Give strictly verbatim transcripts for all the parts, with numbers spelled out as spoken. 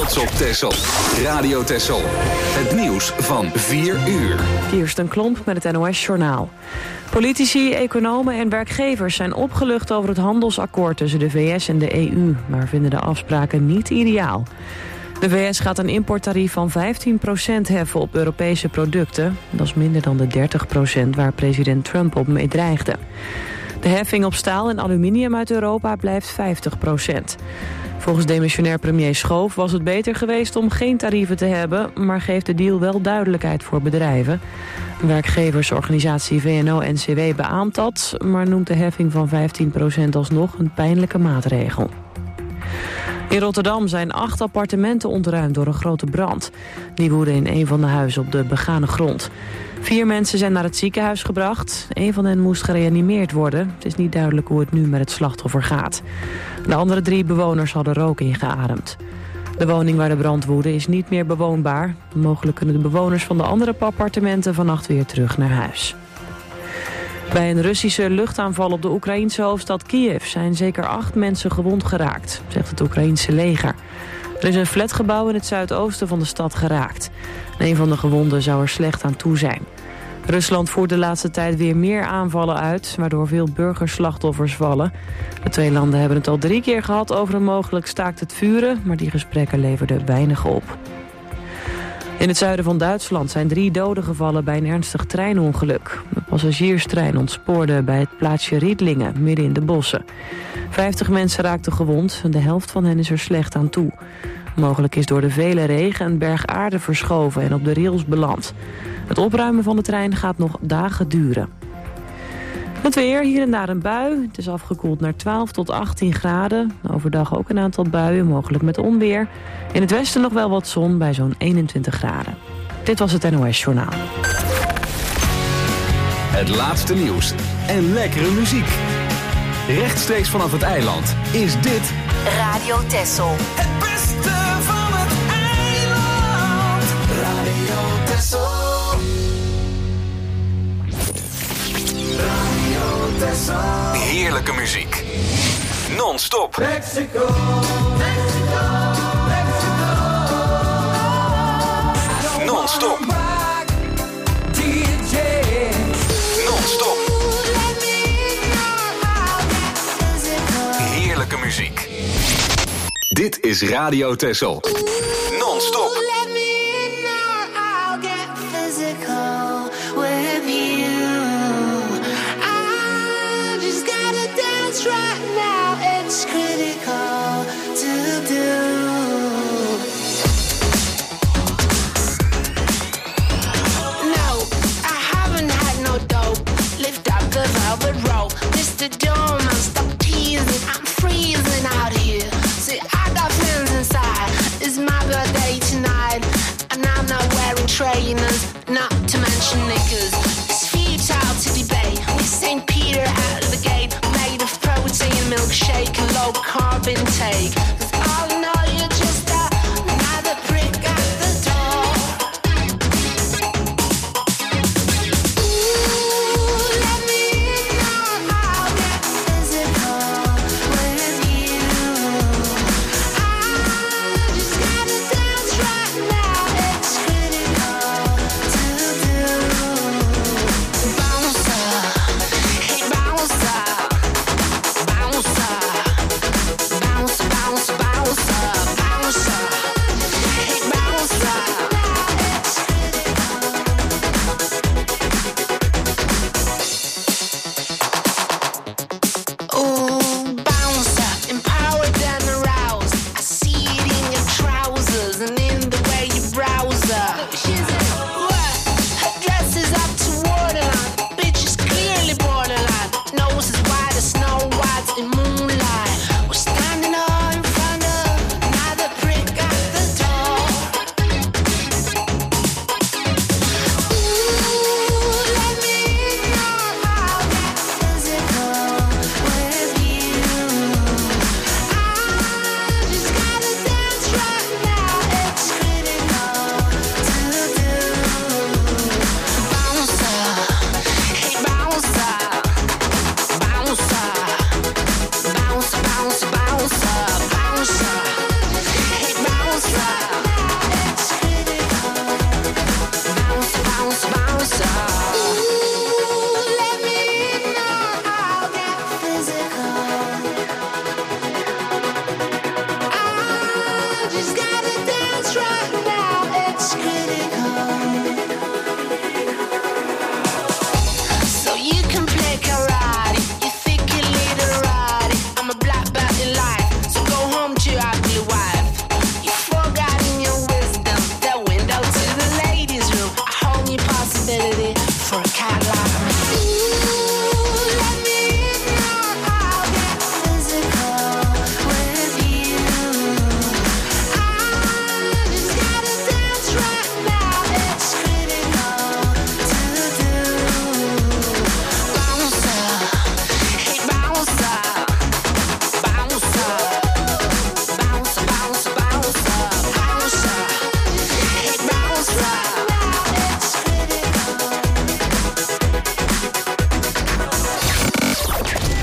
trots op Texel. Radio Texel. Het nieuws van vier uur. Kirsten Klomp met het N O S-journaal. Politici, economen en werkgevers zijn opgelucht over het handelsakkoord tussen de V S en de E U, maar vinden de afspraken niet ideaal. De V S gaat een importtarief van vijftien procent heffen op Europese producten. Dat is minder dan de dertig procent waar president Trump op mee dreigde. De heffing op staal en aluminium uit Europa blijft vijftig procent. Volgens demissionair premier Schoof was het beter geweest om geen tarieven te hebben, maar geeft de deal wel duidelijkheid voor bedrijven. Werkgeversorganisatie V N O-N C W beaamt dat, maar noemt de heffing van vijftien procent alsnog een pijnlijke maatregel. In Rotterdam zijn acht appartementen ontruimd door een grote brand. Die woedde in een van de huizen op de begane grond. Vier mensen zijn naar het ziekenhuis gebracht. Een van hen moest gereanimeerd worden. Het is niet duidelijk hoe het nu met het slachtoffer gaat. De andere drie bewoners hadden rook ingeademd. De woning waar de brand woedde is niet meer bewoonbaar. Mogelijk kunnen de bewoners van de andere appartementen vannacht weer terug naar huis. Bij een Russische luchtaanval op de Oekraïense hoofdstad Kiev zijn zeker acht mensen gewond geraakt, zegt het Oekraïense leger. Er is een flatgebouw in het zuidoosten van de stad geraakt. Een van de gewonden zou er slecht aan toe zijn. Rusland voert de laatste tijd weer meer aanvallen uit, waardoor veel burgerslachtoffers vallen. De twee landen hebben het al drie keer gehad over een mogelijk staakt het vuren, maar die gesprekken leverden weinig op. In het zuiden van Duitsland zijn drie doden gevallen bij een ernstig treinongeluk. De passagierstrein ontspoorde bij het plaatsje Riedlingen, midden in de bossen. Vijftig mensen raakten gewond en de helft van hen is er slecht aan toe. Mogelijk is door de vele regen een berg aarde verschoven en op de rails beland. Het opruimen van de trein gaat nog dagen duren. Het weer, hier en daar een bui. Het is afgekoeld naar twaalf tot achttien graden. Overdag ook een aantal buien, mogelijk met onweer. In het westen nog wel wat zon bij zo'n eenentwintig graden. Dit was het N O S-journaal. Het laatste nieuws en lekkere muziek. Rechtstreeks vanaf het eiland is dit Radio Texel. Het beste van het eiland. Radio Texel. heerlijke muziek. Non-stop. Mexico, Mexico, Mexico. Non-stop. D J. Non-stop. Heerlijke muziek. Dit is Radio Texel. Non-stop. Right now it's critical to do. No, I haven't had no dope. Lift up the velvet rope, Mister Doorman, stop teasing. I'm freezing out here. See, I got friends inside. It's my birthday tonight.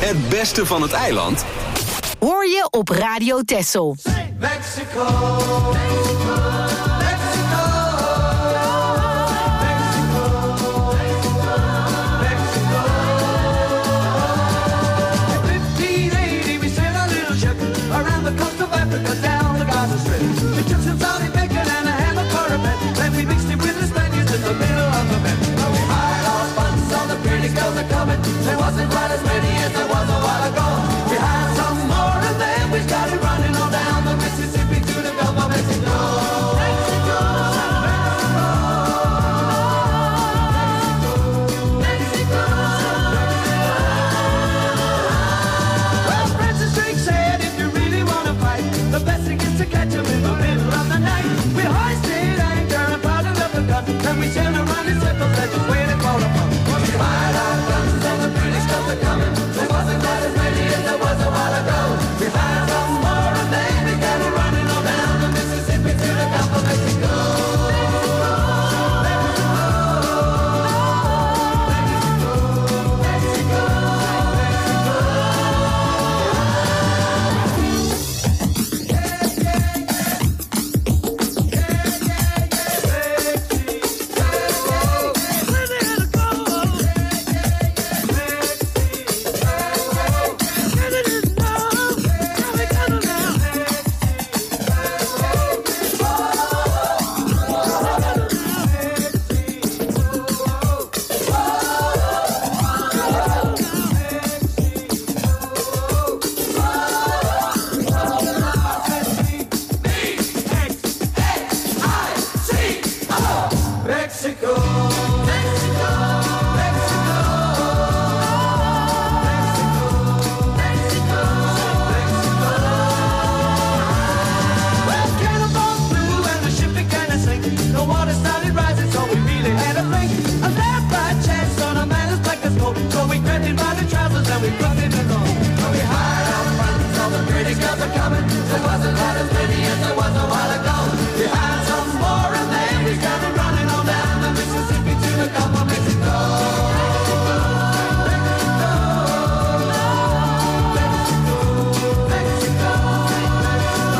Het beste van het eiland hoor je op Radio Texel. Mexico, Mexico, Mexico, Mexico, Mexico. fifteen eighty, we sailed a little ship around the coast of Africa, down the Gaza Strip. We took some Saudi bacon and a ham of cornbread, then we mixed it with the Spaniards in the middle of the bed. Now we hired our funds, all the pretty girls are coming. There wasn't quite as many as there was a while ago. We hired some more and then we started running on down the Mississippi to the Gulf of Mexico. Mexico, Mexico, Mexico. Well, Francis Drake said if you really want to fight, the best thing is to catch 'em in the middle of the night. We hoisted anchor and powdered up the gun, and we sailed around in circles as just waiting for the fun. We fired our guns and the British guns are coming. There wasn't quite as many as there was a while ago. We fired some more and then we got it running on down the Mississippi to the Gulf of Mexico. Mexico, Mexico, Mexico, Mexico, Mexico, Mexico. Well, cannonballs flew and the ship began to sink. The water started rising, so we really had to think. A left by chance on a man as black as gold. So we grabbed him by the trousers and we brought him along. So we hired our friends, all the British girls are coming. There wasn't quite as many as there was a while ago. We hired some more and then we started running on down the Mississippi to the Gulf of Mexico. Mexico, Mexico.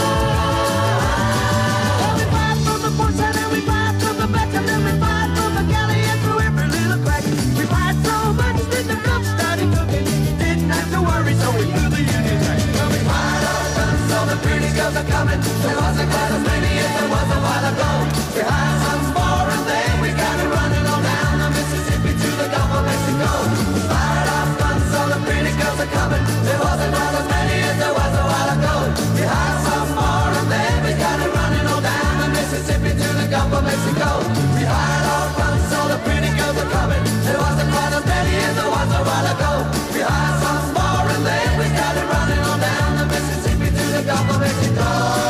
Well, we fired from the port side and we fired from the back and then we fired from the galley and through every little crack. We fired so much that the cook started cooking. Didn't have to worry, so we blew the Union Jack. Well, we fired our guns, so the British girls are coming. There wasn't quite as many as there was a while ago. We hired some more and then we got it running on down the Mississippi to the Gulf of Mexico. We fired our guns, so the British girls are coming. There wasn't quite as many as there was a while ago. We hired some more and then we got it running on down the Mississippi to the Gulf of Mexico. We hired our guns, so the British girls are coming. There wasn't quite as many as there was a while ago. We hired some more and then we got it running on down the Mississippi to the Gulf of Mexico.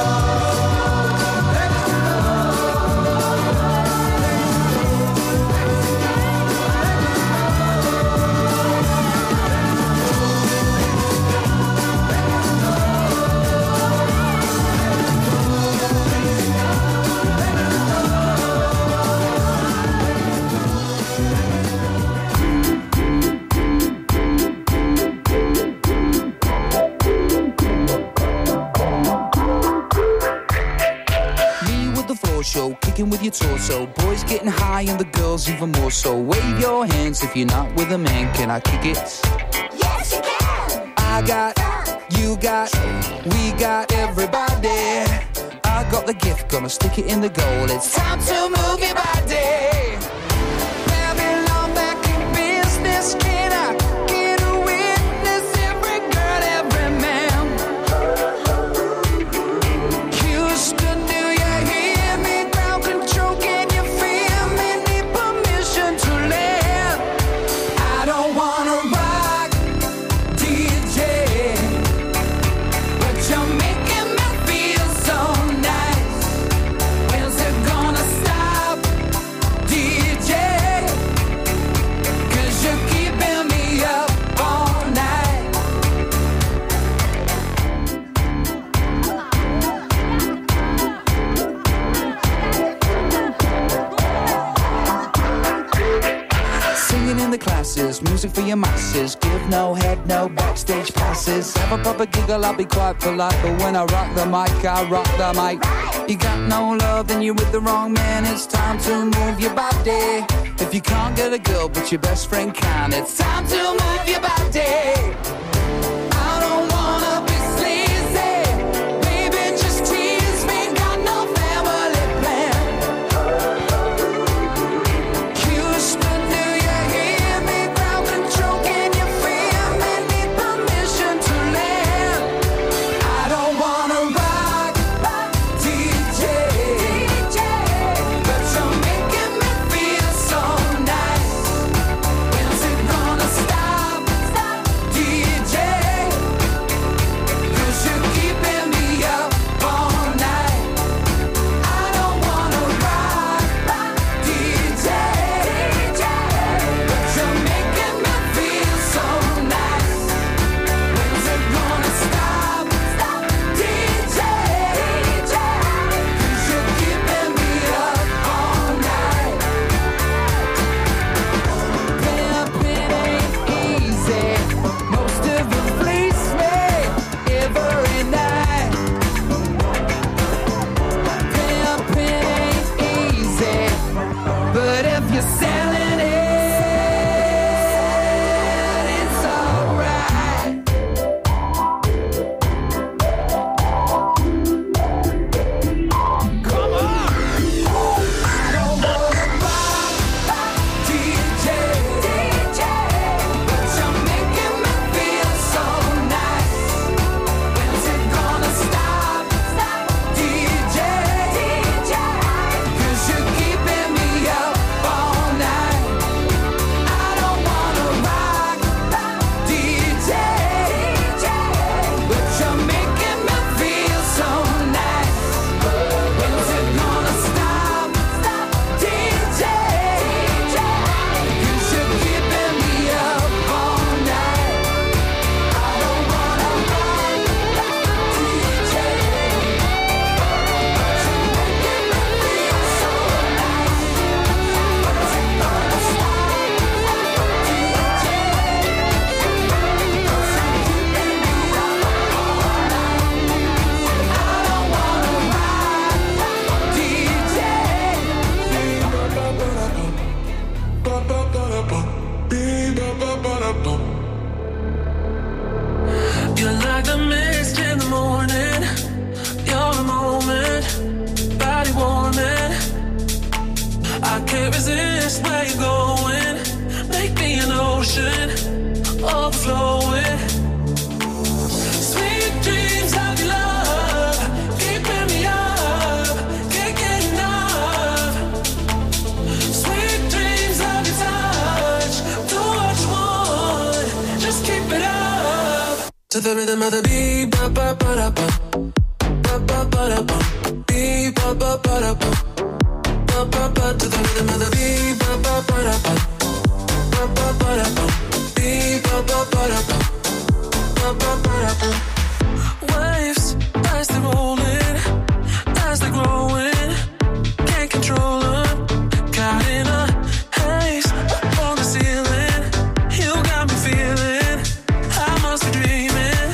Show, kicking with your torso. Boys getting high and the girls even more so. Wave your hands if you're not with a man. Can I kick it? Yes, you can. I got, you got, we got everybody. I got the gift, gonna stick it in the goal. It's time to move your body. Babylon back in business. Can I get a witness? Every girl, every man. Houston, do you hear me? Ground control, can you feel me? Need permission to land. I don't wanna rock, D J, but you're making me feel so nice. When's it gonna stop, D J? the classes, music for your masses. Give no head, no backstage passes. Have a proper giggle, I'll be quite polite. But when I rock the mic, I rock the mic. You got no love, then you're with the wrong man. It's time to move your body. If you can't get a girl, but your best friend can, it's time to move your body. I don't wanna be sleazy, baby, just tease me. Got no family plan. Houston, do you hear me? Crowd control, can you feel me? Need permission to land. I don't wanna rock, D J, D J, but you're making me feel so nice. When's it gonna stop, stop, D J? 'Cause you're keeping me up all night. I don't wanna rock, D J, D J, but you're making me feel so nice. When's it gonna stop, stop, D J, D J? 'Cause you're keeping me up all night. Pimpin' ain't easy. Most of you fleece me every night. Pimpin' ain't easy, but if you're selling it, it's alright. Come on! I don't wanna rock, D J, D J, but you're making me feel so nice. When's it gonna stop, stop, D J, D J? 'Cause you're keeping me up all night. I don't wanna rock, D J, D J, but you're making me feel so nice. When's it gonna stop, stop, D J, D J? 'Cause you're keeping me up all night. I don't wanna rock, D J, but you're making me feel so nice. When's it gonna stop, D J? 'Cause you're keeping me up all night. I don't wanna rock, D J. You're like the mist in the morning. You're a moment, body warming. I can't resist where you're going. Make me an ocean, overflowing. Sweet dreams of your love, keeping me up, can't get enough. Sweet dreams of your touch, do what you want, just keep it up. To the rhythm of the beat, ba ba ba da ba, ba ba ba da ba, beat ba ba ba da ba, ba ba ba. To the rhythm of the beat, ba ba ba da ba, ba ba ba da ba, beat ba ba ba da ba, ba ba ba da ba. Waves as they're rolling, as they're growing, can't control them. Caught in a haze up on the ceiling, you got me feeling I must be dreaming.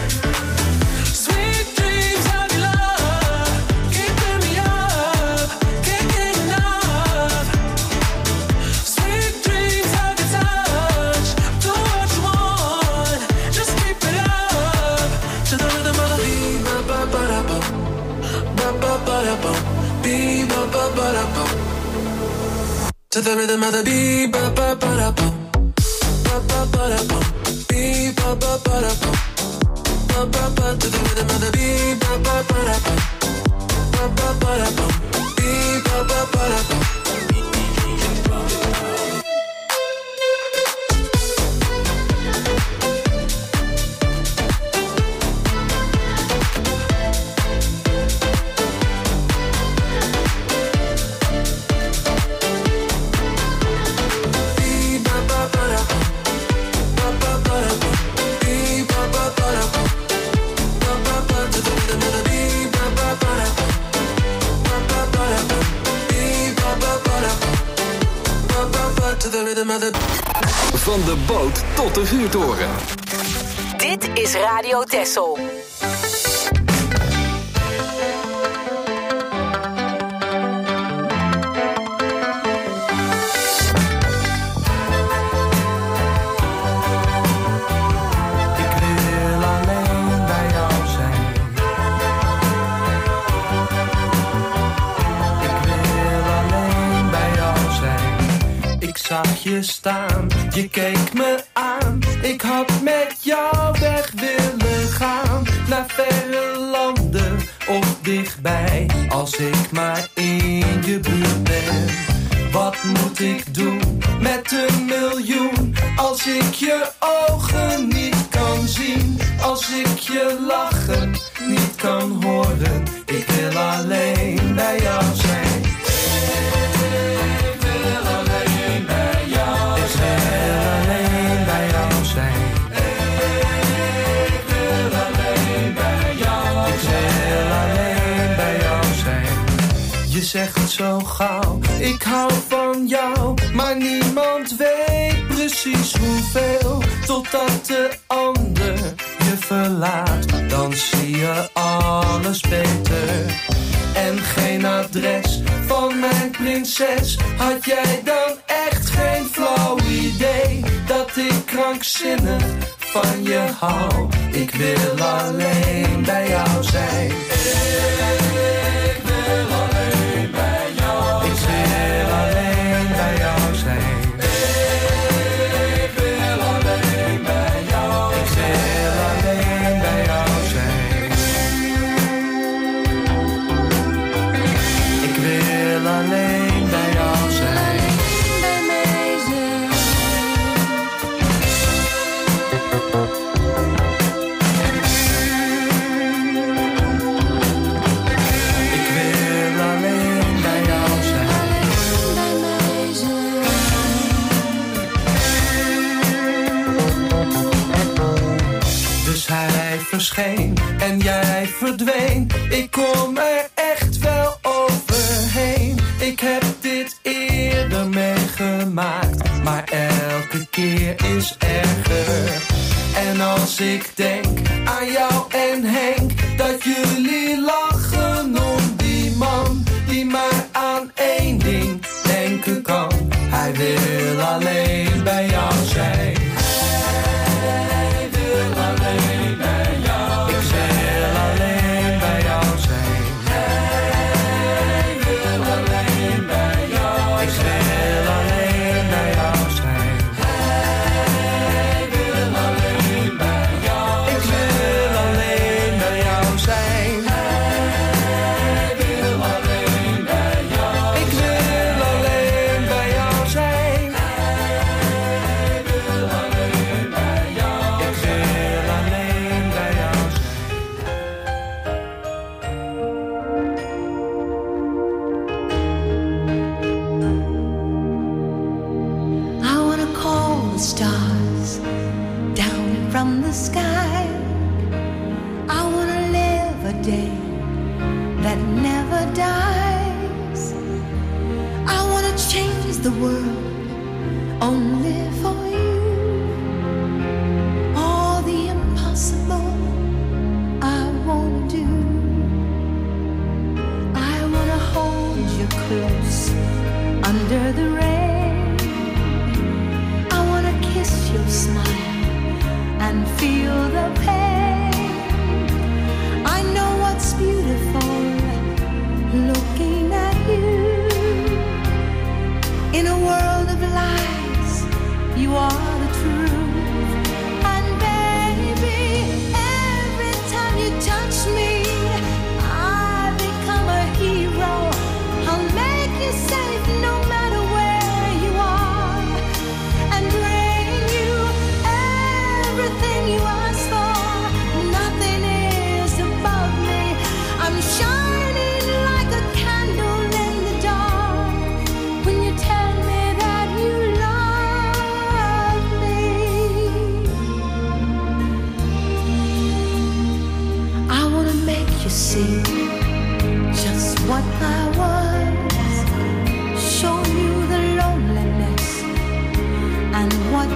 Sweet dreams of your love, keeping me up, can't get enough. Sweet dreams of your touch, do what you want, just keep it up. To the rhythm of the beat, ba ba ba da ba, ba ba ba da ba, beat ba ba ba da ba. To the rhythm of the beat, ba ba ba da ba, ba ba ba da ba, beat ba ba ba da ba, ba ba ba. To the rhythm of the beat, ba ba ba da ba, ba ba ba da ba, beat ba ba ba da ba. To the rhythm of the Van de boot tot de vuurtoren. Dit is Radio Texel. Zag je staan, je keek me aan. Ik had met jou weg willen gaan. Naar verre landen of dichtbij. Als ik maar in je buurt ben. Wat moet ik doen met een miljoen? Als ik je ogen niet kan zien. Als ik je lachen niet kan horen. Ik wil alleen bij jou zijn. Je zegt zo gauw, ik hou van jou. Maar niemand weet precies hoeveel. Totdat de ander je verlaat. Dan zie je alles beter. En geen adres van mijn prinses. Had jij dan echt geen flauw idee dat ik krankzinnig van je hou? Ik wil alleen bij jou zijn. Ik wil alleen bij jou zijn. Ik wil alleen bij jou zijn. Ik wil alleen bij jou zijn. Ik wil alleen bij jou zijn. Ik wil alleen bij jou zijn. Bij mij zijn. Ik wil alleen bij jou zijn. Bij mij zijn. Dus hij verscheen en jij verdween. Ik kom er echt wel overheen. Ik heb dit eerder meegemaakt, maar elke keer is erger. En als ik denk aan jou en Henk, dat jullie lachen om die man die maar aan één ding denken kan. Hij wil alleen bij jou zijn. Hij wil alleen bij jou. Ik wil alleen bij jou zijn. Hij wil alleen bij jou. Ik wil alleen bij jou zijn. Hij wil alleen bij jou. Ik wil alleen bij jou zijn. Hij wil alleen bij jou. Ik wil alleen bij jou zijn. Hij wil alleen bij jou. Ik wil alleen bij jou zijn. I wanna call the stars down from the sky. I wanna live a day that never dies. I wanna change the world only for you. All the impossible I wanna do. I wanna hold you close under the rain. I wanna kiss your smile and feel the pain. I know what's beautiful looking at you. In a world of lies, you are the truth. And baby, every time you touch me, I become a hero. I'll make you safe no matter where you are, and bring you everything you ask for. Nothing is above me. I'm shining like a candle.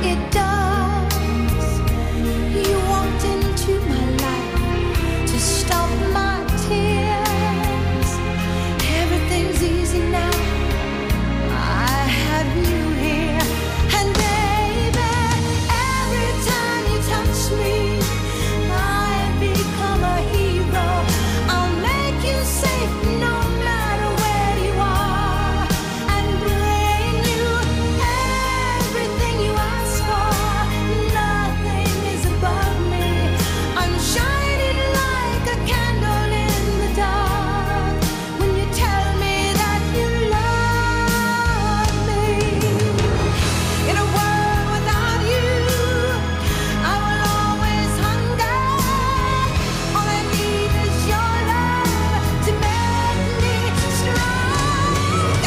it does. You walked into my life to stop my tears. Everything's easy now. I have you here. And baby, every time you touch me, I become a hero. I'll make you safe no matter where you are, and bring you everything you ask for. Nothing is above me. I'm shining like a candle in the dark when you tell me that you love me. In a world without you, I will always hunger. All I need is your love to make me stronger.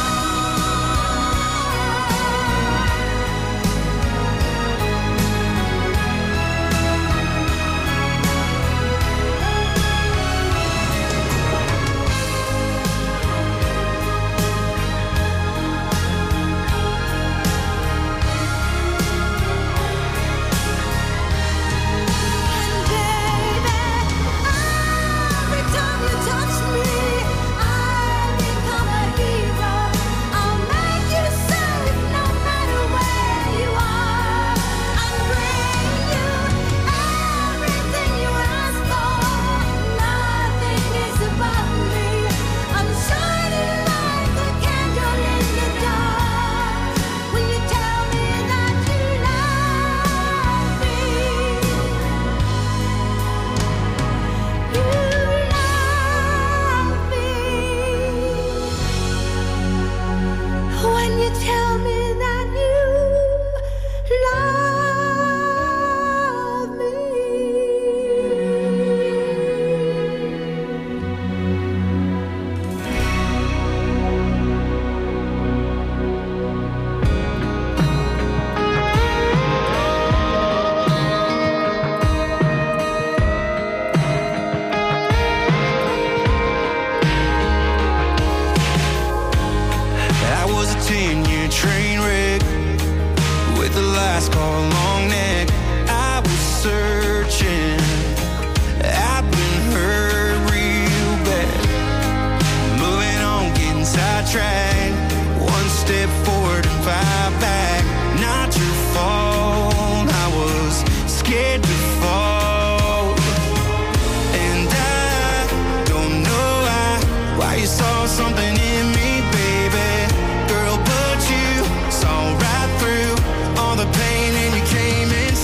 And baby, every time you touch me, I become a hero. I'll make you safe no matter where you are, and bring you everything you ask for. Nothing is above me. I'm shining like a candle in the dark when you tell me that you love me. You love me. When you tell me that you love me. I was a ten-year train wreck with the last call long neck. I was searching, I've been hurt real bad. Moving on, getting sidetracked. One step forward and five back. Not your fault, I was scared to fall. And I don't know why, why you saw something in me, baby. Girl, but you saw right through all the pain and you came and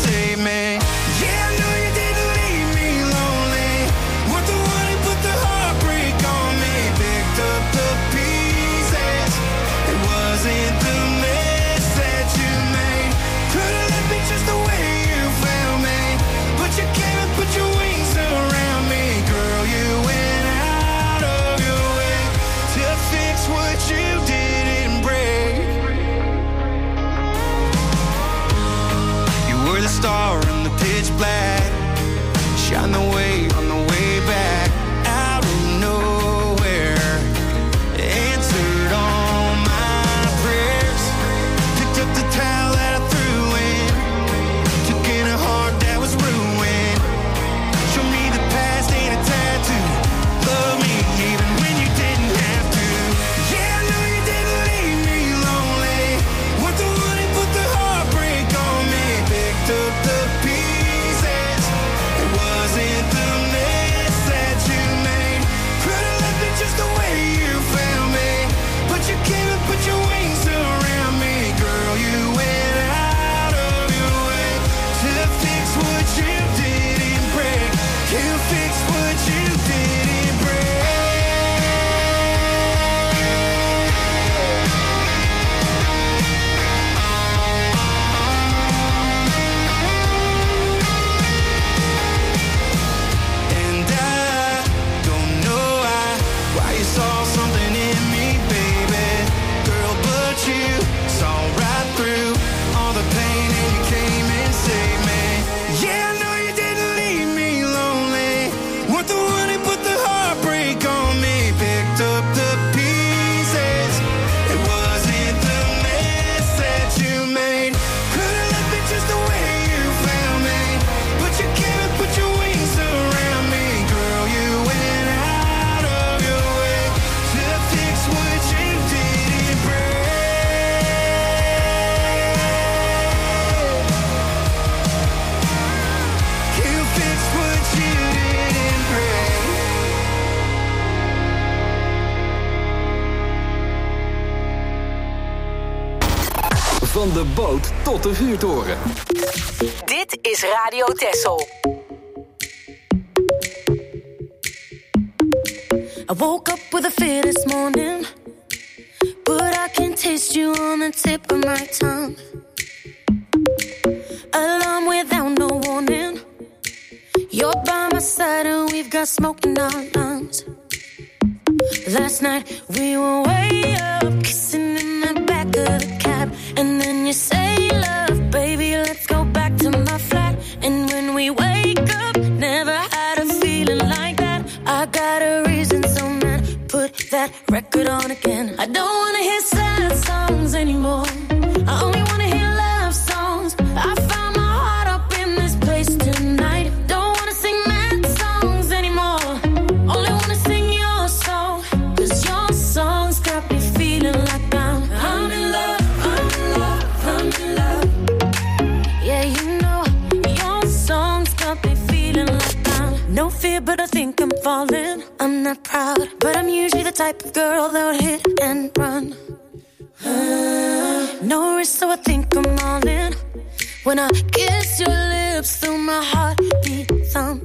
Van de boot tot de vuurtoren. Dit is Radio Texel. I woke up with a fear this morning, but I can taste you on the tip of my tongue. Alarm without no warning. You're by my side and we've got smoke in our lungs. Last night we were way up, kissing in the back of the cab. And then you say, love, baby, let's go back to my flat. And when we wake up, never had a feeling like that. I got a reason, so man, put that record on again. I don't wanna hear sad songs anymore. I only wanna hear love songs. I found my heart up in this place tonight. Don't wanna sing mad songs anymore. Only wanna sing your song. Cause your songs got me feeling like I'm I'm in love, I'm in love, I'm in love. Yeah, you know, your songs got me feeling like I'm no fear, but I think I'm falling. I'm not proud, but I'm usually the type of girl that would hit and run. Uh, no risk, so I think I'm all in. When I kiss your lips, feel my heartbeat thump.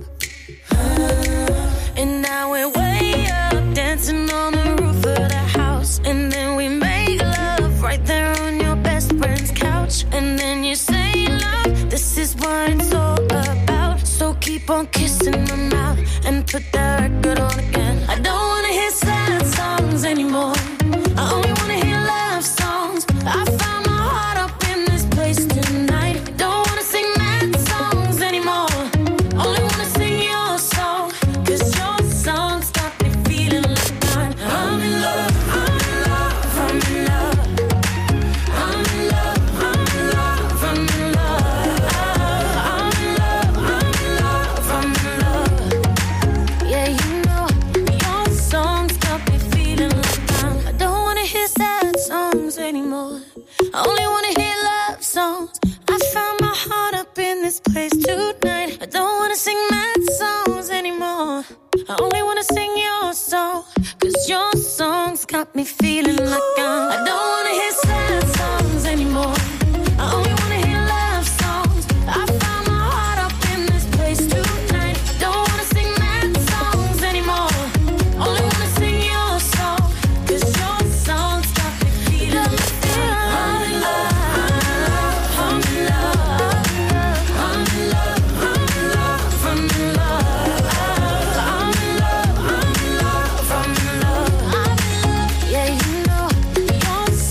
Uh, and now we're way up, dancing on the roof of the house. And then we make love right there on your best friend's couch. And then you say, love, this is what it's all about. So keep on kissing my mouth and put that record on again. I don't wanna hear sad songs anymore. I only wanna hear love songs. I found my heart up in this place tonight. Don't wanna sing mad songs anymore. Only wanna sing your song. Cause your songs got me feeling like I'm I'm in love, I'm in love, I'm in love. I'm in love, I'm in love, I'm in love. I'm in love, I'm in love, I'm in love. Yeah, you know, your songs got me feeling like I'm I don't wanna hear sad songs anymore. I only wanna hear love songs. I found my heart up in this place tonight. I don't wanna sing mad songs anymore. I only wanna sing your song. Cause your songs got me feeling like I'm I don't wanna hear sad songs anymore. I only wanna hear love songs. I found my heart up in this place tonight. I don't wanna sing mad songs anymore. Only wanna sing your song. Cause your songs got me feeling like I'm in love, I'm in love, I'm in love, I'm in love, I'm in love, I'm in love, I'm in love, I'm in love, I'm in love. Yeah, you know, your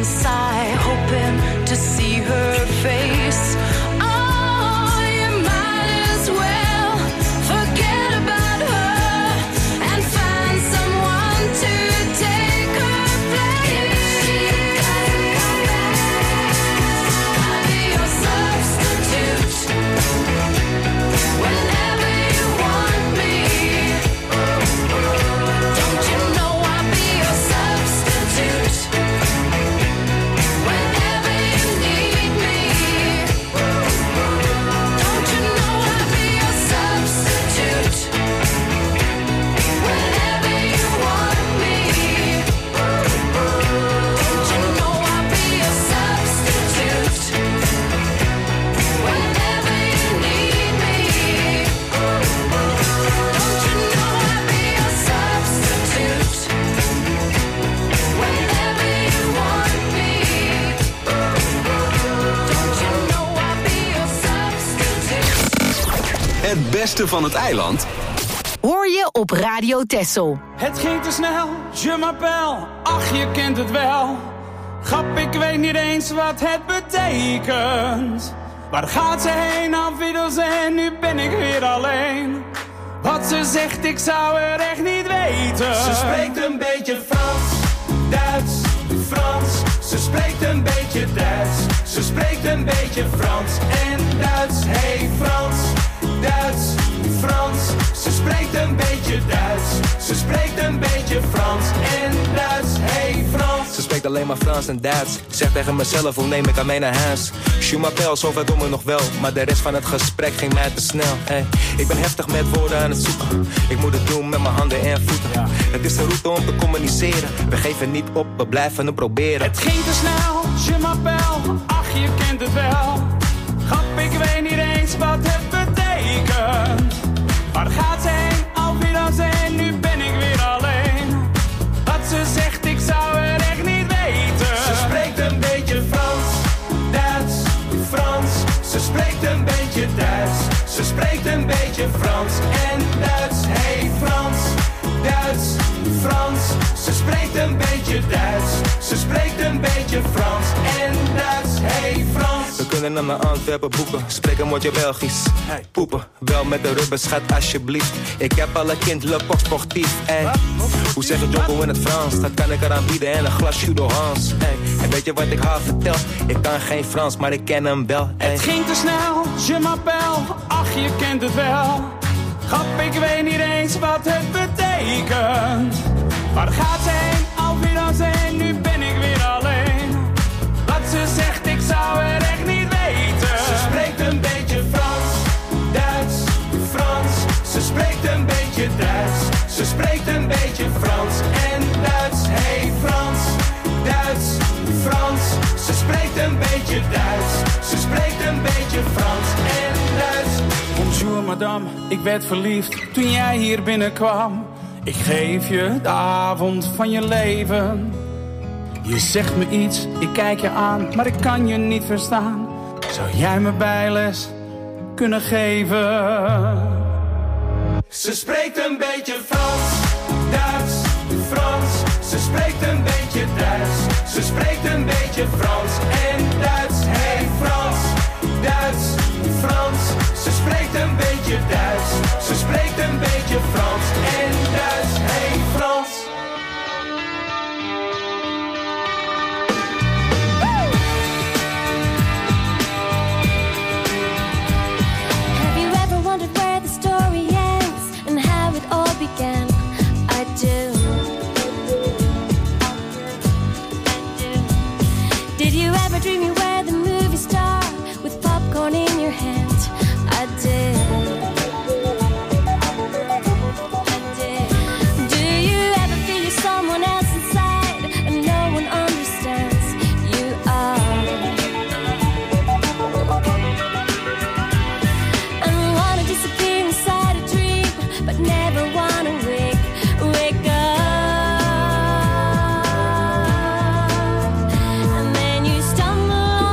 inside, hoping to see her face. Oh, you might as well forget about her and find someone to take her place. If she doesn't come back, I'll be your substitute. Whenever you want me, don't you know I'll be your substitute? Whenever you need me, don't you know I'll be your substitute? Whenever you want me, don't you know I'll be your substitute? Whenever you need me, don't you know I'll be your substitute? Whenever you want me, don't you know I'll be your substitute? Het beste van het eiland Hoor je op Radio Texel. Het ging te snel, je m'appelle, ach je kent het wel. Grap, ik weet niet eens wat het betekent. Waar gaat ze heen, afwiddels en nu ben ik weer alleen. Wat ze zegt, ik zou er echt niet weten. Ze spreekt een beetje Frans, Duits, Frans. Ze spreekt een beetje Duits. Ze spreekt een beetje Frans en Duits. Hey Frans, Duits, Frans. Ze spreekt een beetje Duits. Ze spreekt een beetje Frans en Duits. Hey Frans. Ze spreekt alleen maar Frans en Duits. Zeg tegen mezelf, hoe neem ik haar mee naar huis? Je m'appelle, zover kom ik nog wel. Maar de rest van het gesprek ging mij te snel. Hey, ik ben heftig met woorden aan het zoeken. Ik moet het doen met mijn handen en voeten. Ja. Het is de route om te communiceren. We geven niet op, we blijven het proberen. Het ging te snel, je m'appelle, ach je kent het wel. Grap, ik weet niet eens wat het betekent. Waar gaat ze heen, alweer en nu ben ik weer alleen. Wat ze zegt, ik zou er echt niet weten. Ze spreekt een beetje Frans, Duits, Frans. Ze spreekt een beetje Duits. Ze spreekt een beetje Frans en Duits. Hey Frans, Duits, Frans. Ze spreekt een beetje Duits. Ze spreekt een beetje Frans en Duits. Hey Frans. We kunnen naar mijn Antwerpen boeken. Spreek een woordje Belgisch. Hey, poepen, wel met de rubber, schat alsjeblieft. Ik heb al een kind, le pok sportief. Hey. Hoe zeg je Jocko in het Frans? Dat kan ik eraan bieden en een glas Judo Hans. Hey. En weet je wat ik haar vertel? Ik kan geen Frans, maar ik ken hem wel. Hey. Het ging te snel, je m'appelle, ach je kent het wel. Grap, ik weet niet eens wat het betekent. Waar gaat ze heen, alweer en nu ben ik weer alleen. Wat ze zegt, ik zou er echt niet weten. Ze spreekt een beetje Frans, Duits, Frans. Ze spreekt een beetje Duits. Ze spreekt een beetje Frans en Duits. Hey Frans, Duits, Frans. Ze spreekt een beetje Duits. Ze spreekt een beetje Frans en Duits. Bonjour madame, ik werd verliefd toen jij hier binnenkwam. Ik geef je de avond van je leven. Je zegt me iets, ik kijk je aan, maar ik kan je niet verstaan. Zou jij me bijles kunnen geven? Ze spreekt een beetje Frans, Duits, Frans. Ze spreekt een beetje Duits. Ze spreekt een beetje Frans en Duits. Hey Frans, Duits, Frans. Ze spreekt een beetje Duits. Ze spreekt een beetje Frans en Duits. Hey Frans. Have you ever wondered where the story ends and how it all began? I do. Did you ever dream you were the movie star with popcorn in your hand? I did. I did. Do you ever feel you're someone else inside and no one understands? You are. And wanna disappear inside a dream, but never wanna wake, wake up. And then you stumble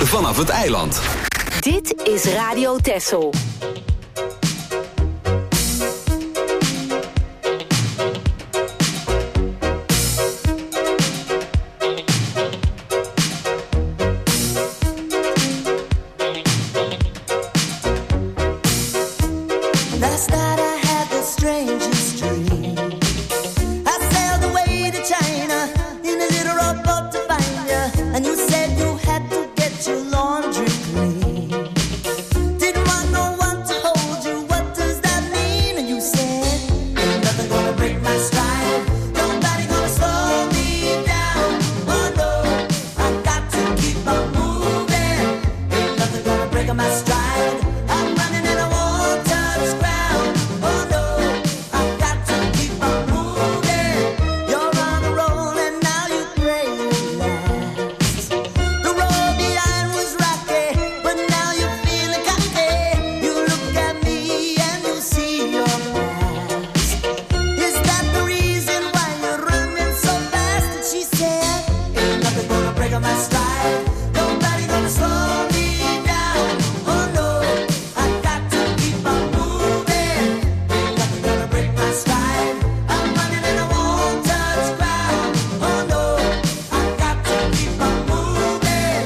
vanaf het eiland. Dit is Radio Texel. Last night I had the strangest dream. I sailed away to China in a little rowboat to find you, and you said you had to get your laundry clean. Didn't want no one to hold you. What does that mean? And you said, ain't nothing gonna break my stride. Nobody gonna slow me down. Oh no, I got to keep on moving. Ain't nothing gonna break my stride. I'm running and I won't touch ground. Oh no, I got to keep on moving. You're on a roll and now you pray it lasts. The road behind was rocky, but now you're feeling cocky. You look at me and you see your past. Is that the reason why you're running so fast? And she said, ain't nothing gonna break my stride. Nobody gonna slow me down. Oh no, I got to keep on moving. Ain't nothing gonna break my stride. I'm running and I won't touch ground. Oh no, I got to keep on moving.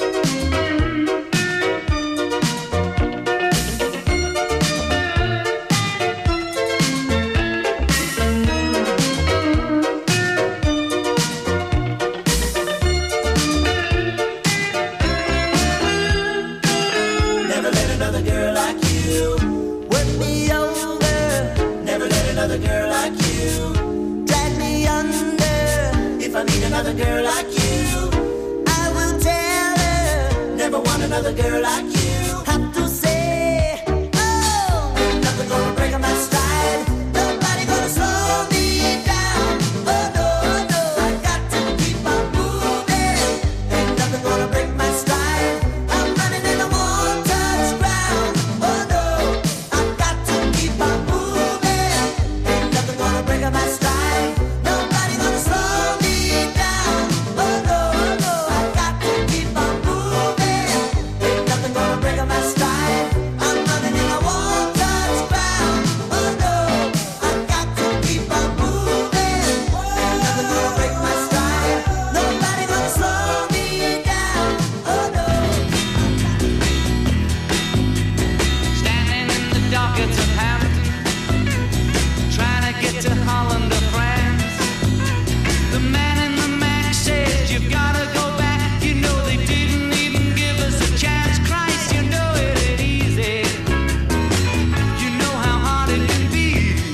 Never let another girl like you work me over. Never let another girl like you drag me under. If I need another girl like you, I will tell her. Never want another girl like you. Have to say, oh, ain't nothing gonna break my stride. Nobody gonna slow me down. Oh no, no, I got to keep on moving. Ain't nothing gonna break my stride. I'm running and I won't touch ground. Oh no, I got to keep on moving. Ain't nothing gonna break my stride. Nobody gonna slow me down. Oh no, no, I got to keep on moving. Ain't nothing gonna break my stride. I'm running and I won't touch ground. Oh no, I got to keep on moving. Ain't nothing gonna break my stride. Nobody gonna slow me down. Oh no. Standing in the dockets of Hampton, trying to get to Holland or France. The man in the Mac says you've gotta go back. You know they didn't even give us a chance. Christ, you know it ain't easy. You know how hard it can be.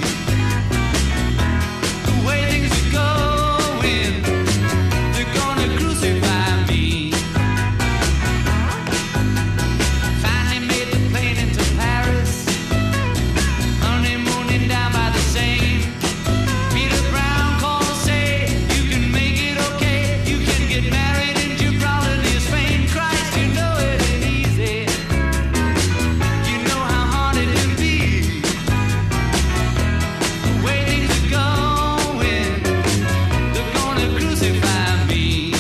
The way things are going, they're gonna crucify me. Finally made the plane into Paris, honeymooning down by the Seine. Peter Brown called to say you can make it okay. You can get married in Gibraltar near Spain. Christ, you know it ain't easy. You know how hard it can be. The way things are going, they're gonna crucify me.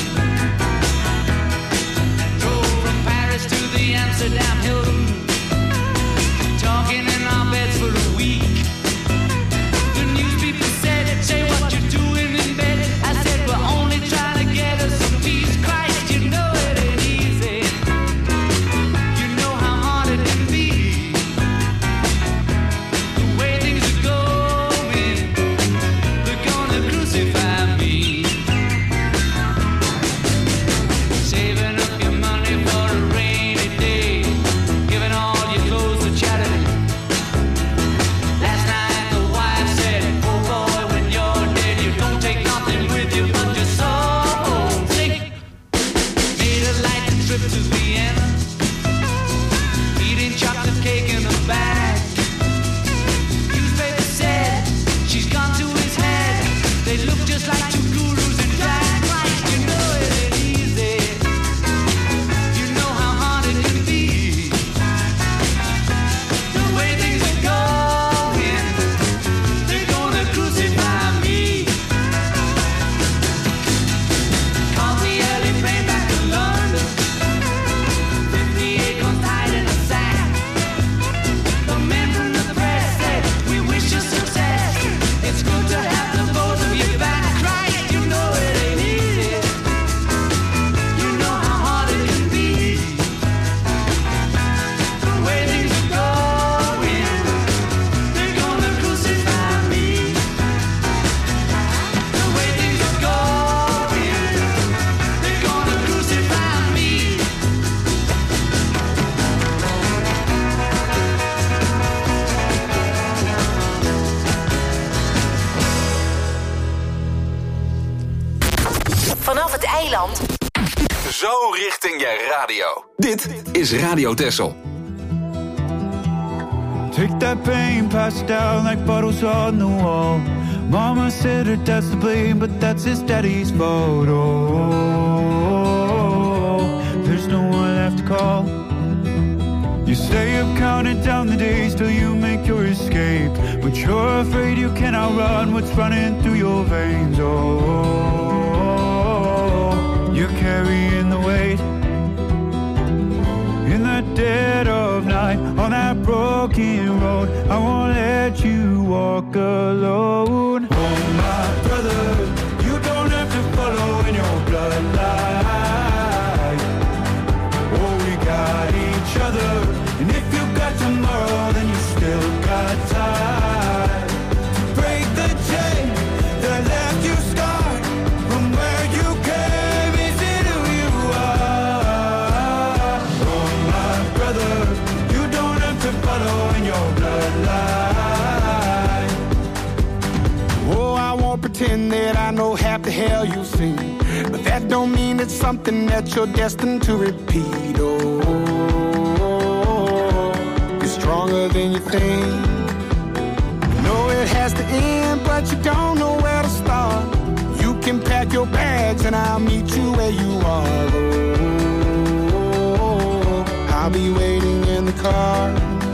Drove from Paris to the Amsterdam Hilton, talking in our beds for a week. The news people said, say what you're doing in bed. I said, we're only trying to get us some peace. Christ, you know it ain't easy. You know how hard it can be. The way things are going, they're gonna crucify me. Saving up your money for a rainy day, giving all your clothes to charity. Last night the wife said, oh boy, when you're dead, you don't take nothing with you but your soul. Sing. Made a light trip to Vienna, eating chocolate cake in a bag. Newspaper said, she's gone to his head. They look just like two gurus in drag. Christ, you know it ain't easy. You know how hard it can be. The way things are going, they're gonna crucify me. Caught the early train back to London. jij radio. Dit is Radio Texel. Take that pain, pass it down like bottles on the wall. Mama said her dad's to blame, but that's his daddy's fault. Oh, there's no one left to call. You stay up counting down the days till you make your escape, but you're afraid you cannot run what's running through your veins. Oh, you're carrying the weight. In the dead of night, on that broken road, I won't let you walk alone. Oh, my brother, you don't have to follow in your bloodline. Oh, we got each other, and if you got tomorrow, then you still got time to break the chain that left you scarred from where you came. Is it who you are? Oh, my brother, you don't have to follow in your bloodline. Oh, I won't pretend that I know half the hell you've seen, but that don't mean it's something that you're destined to repeat. Oh, you're stronger than you think. You know it has to end, but you don't know where to start. You can pack your bags and I'll meet you where you are. Oh, I'll be waiting in the car.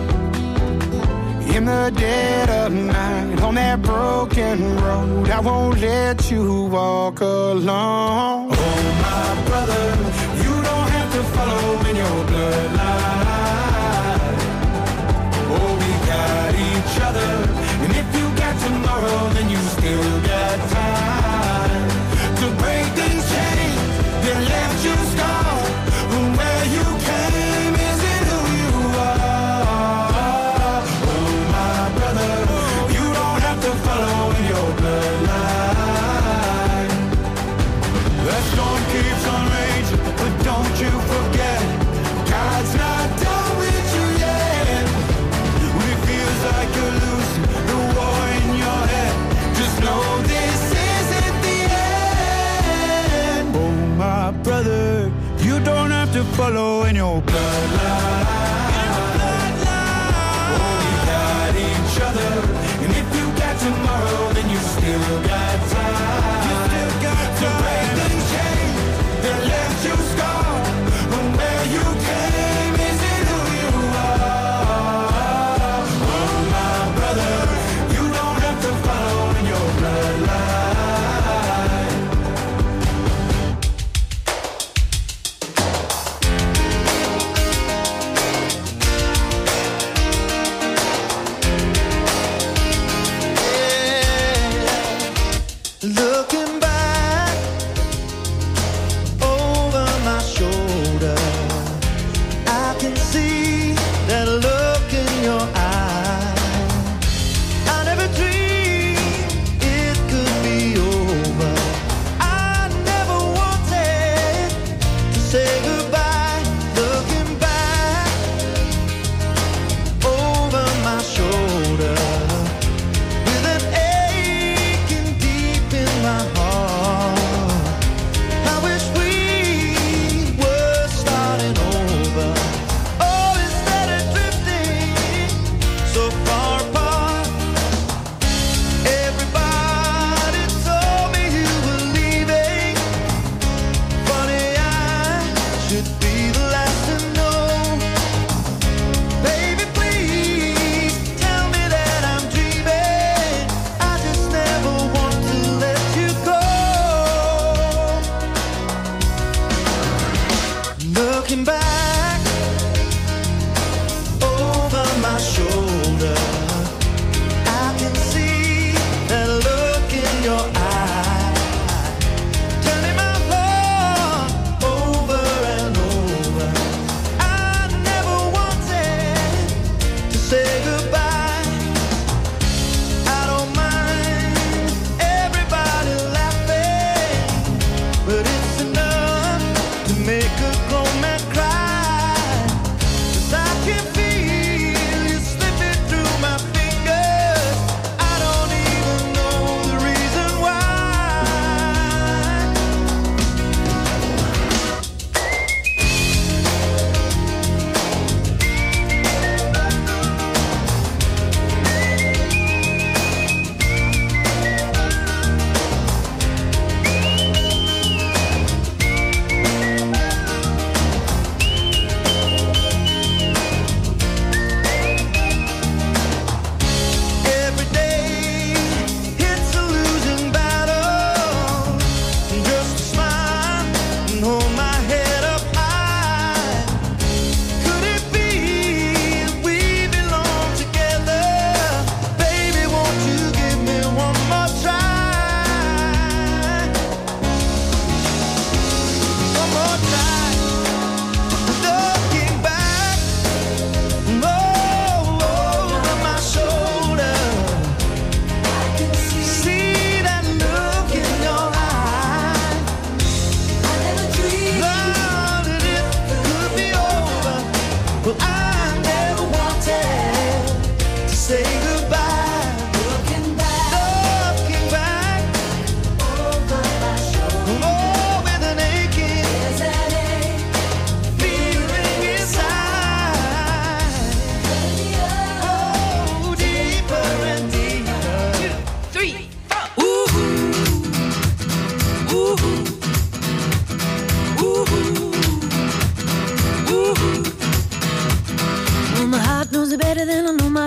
In the dead of night, on that broken road, I won't let you walk alone. Oh, my brother, you don't have to follow in your bloodline. Oh, we got each other, and if you got tomorrow, then you still got time to break these chains that left you scarred from where you came. Is it who you are? Oh, my brother, you don't have to follow in your bloodline. That storm keeps on raging, but don't you forget, God's not done with you yet. When it feels like you're losing the war in your head, just know this isn't the end. Oh, my brother, you don't have to follow in your bloodline. Oh, we got each other, and if you got tomorrow, then you still got time. You still got to break the chains that left you scarred from where you came. Is it who you are? Oh, my brother, you don't have to follow in your bloodline. Looking back over my shoulder, I can see that look in your eye. I never dreamed it could be over. I never wanted to say goodbye. Looking back over my shoulder, with an aching deep in my heart, I wish we were starting over. Oh, instead of drifting so far apart. Everybody told me you were leaving. Funny, I should be the last to know. Baby, please tell me that I'm dreaming. I just never want to let you go. Looking back over my shoulder, I can see that look in your eye, turning my heart over and over. I never wanted to say goodbye. I don't mind everybody laughing, but it's enough to make a grown man cry.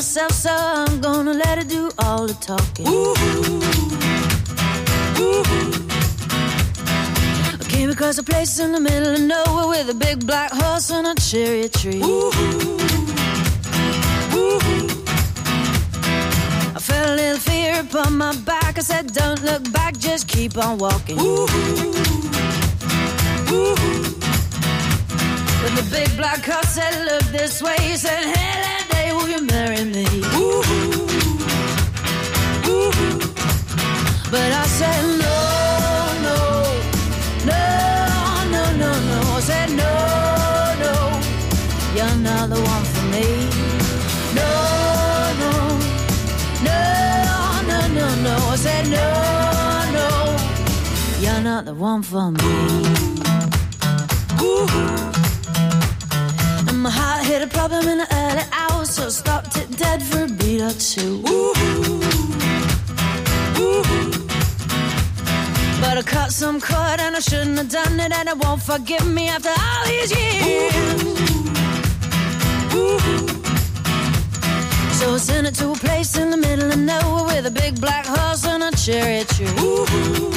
myself, so I'm gonna let it do all the talking. Ooh. Ooh. I came across a place in the middle of nowhere with a big black horse and a cherry tree. Ooh. Ooh. I felt a little fear upon my back. I said, don't look back, just keep on walking. Ooh. Ooh. But the big black horse said, look this way. He said, hey, that day will you marry me? Ooh. Ooh. But I said, no, no, no, no, no, no. I said, no, no, you're not the one for me. No, no, no, no, no, no. I said, no, no, you're not the one for me. Ooh. And my heart hit a problem in the early hours, so stopped it dead for a beat or two. Ooh. Ooh. But I cut some cord and I shouldn't have done it, and it won't forgive me after all these years. Ooh. So I sent it to a place in the middle of nowhere with a big black horse and a cherry tree. Ooh.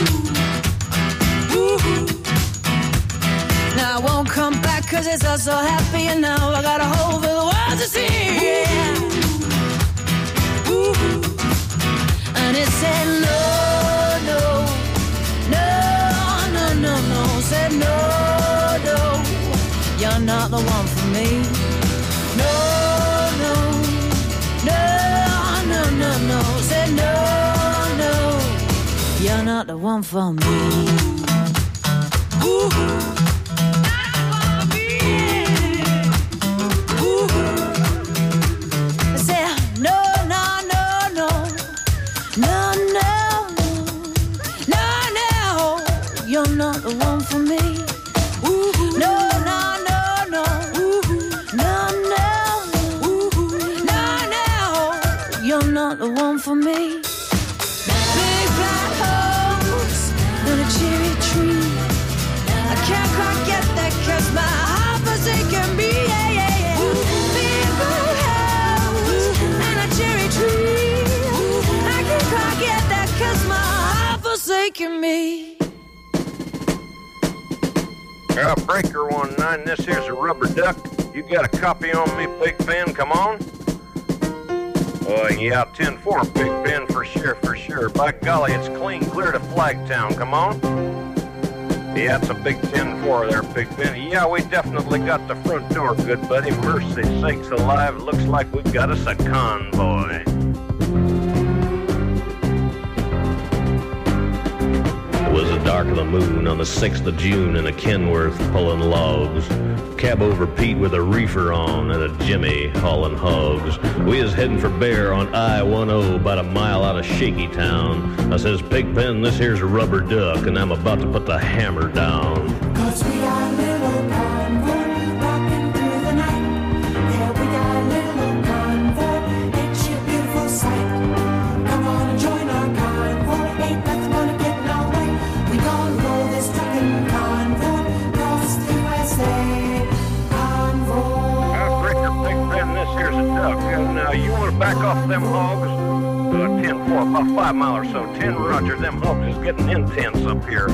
Ooh. Now I won't come back cause it's all so happy, and now I got a hole for the world to see. Yeah. Ooh. And it said no, no, no, no, no, no. Said no, no, you're not the one for me. No, no, no, no, no, no. Said no, no, you're not the one for me. Ooh. Not the one for me. Ooh. No, no, no, no. Ooh. No, no. Ooh. No, no. You're not the one for me. Big black horse and a cherry tree. I can't quite get that cause my heart forsaken me. Yeah, yeah, yeah. Big black horse and a cherry tree. I can't quite get that cause my heart forsaken me. Uh, breaker one nine, this here's a rubber duck. You got a copy on me, Big Ben, come on? Uh, yeah, ten four, Big Ben, for sure, for sure. By golly, it's clean clear to Flagtown, come on? Yeah, it's a big ten four there, Big Ben. Yeah, we definitely got the front door, good buddy. Mercy sakes alive, looks like we got us a convoy. It was the dark of the moon on the sixth of June in a Kenworth pulling logs. Cab over Pete with a reefer on and a Jimmy hauling hogs. We is heading for Bear on I ten about a mile out of Shaky Town. I says, Pigpen, this here's a rubber duck and I'm about to put the hammer down. Cause we got a little convoy rocking through the night. Yeah, we got a little convoy, ain't she a beautiful sight? Come on and join our convoy, ain't nothing gonna get in our way. We gonna roll this truckin' convoy across the U S A. Convoy. Uh, Breaker, Big Ben, this here's a duck. Uh, now, you want to back off them hogs? Uh, ten four, about five mile or so. ten Roger, them hogs is getting intense up here.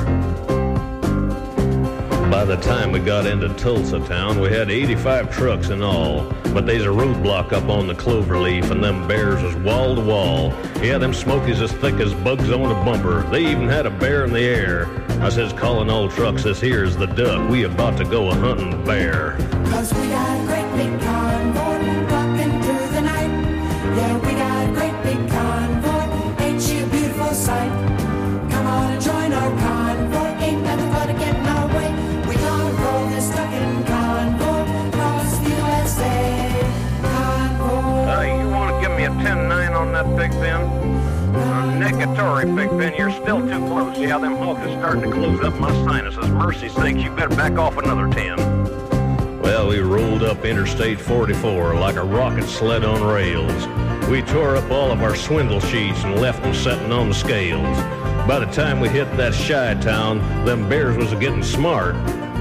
By the time we got into Tulsa town, we had eighty-five trucks in all. But there's a roadblock up on the Cloverleaf, and them bears was wall to wall. Yeah, them smokies as thick as bugs on a bumper. They even had a bear in the air. I says, calling all trucks, this here's the duck. We about to go a-hunting bear. Cause we got a great big convoy rocking through the night. Yeah, we got a great big convoy, ain't she a beautiful sight? Come on and join our convoy, ain't nothing gonna get in our way. We gonna roll this truckin' convoy across the U S A. Convoy. Uh, you want to give me a ten nine on that, Big Ben? Uh, negatory, Big Ben, you're still too close. Yeah, them hogs is starting to close up my sinuses. Mercy sakes, you better back off another ten. Well, we rolled up Interstate forty-four like a rocket sled on rails. We tore up all of our swindle sheets and left them setting on the scales. By the time we hit that Chi town, them bears was getting smart.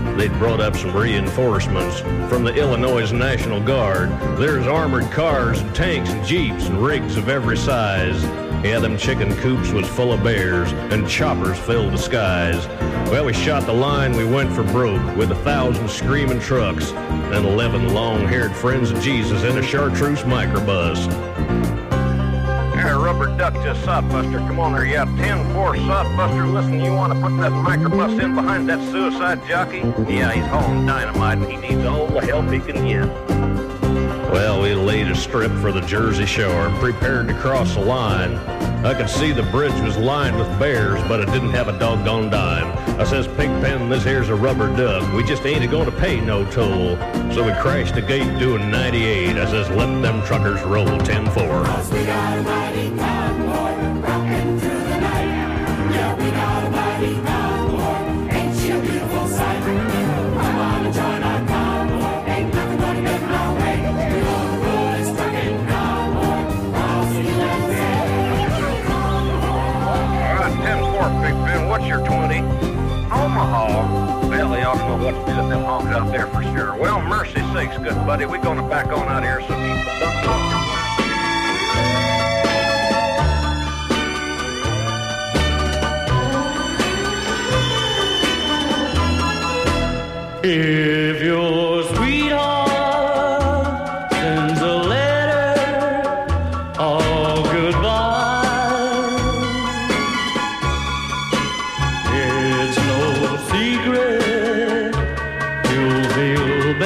they'd brought up some reinforcements from the Illinois National Guard. There's armored cars and tanks and jeeps and rigs of every size. Yeah, them chicken coops was full of bears and choppers filled the skies. Well, we shot the line, we went for broke with a thousand screaming trucks and eleven long-haired friends of Jesus in a chartreuse microbus. Hey, Rubber Duck to Sodbuster. Come on there, yeah, ten four Sodbuster. Listen, you want to put that microbus in behind that suicide jockey? Yeah, he's hauling dynamite and he needs all the help he can get. Well, we laid a strip for the Jersey Shore and prepared to cross the line. I could see the bridge was lined with bears, but it didn't have a doggone dime. I says, Pigpen, this here's a rubber duck. We just ain't going to pay no toll. So we crashed the gate doing ninety-eight. I says, let them truckers roll ten four. Cause we got a mighty convoy rocking through the night. Yeah, we got a mighty convoy. Ain't she a beautiful sight? Come on and join our convoy. Ain't nothing gonna get in our way. We gonna roll this trucking convoy across the U S A. All right, ten four, Big Ben. What's your twenty? Omaha. Well, they ought to know what to do with them honks out there for sure. Well, mercy sakes, good buddy. We're going to back on out here so people don't talk. Yeah.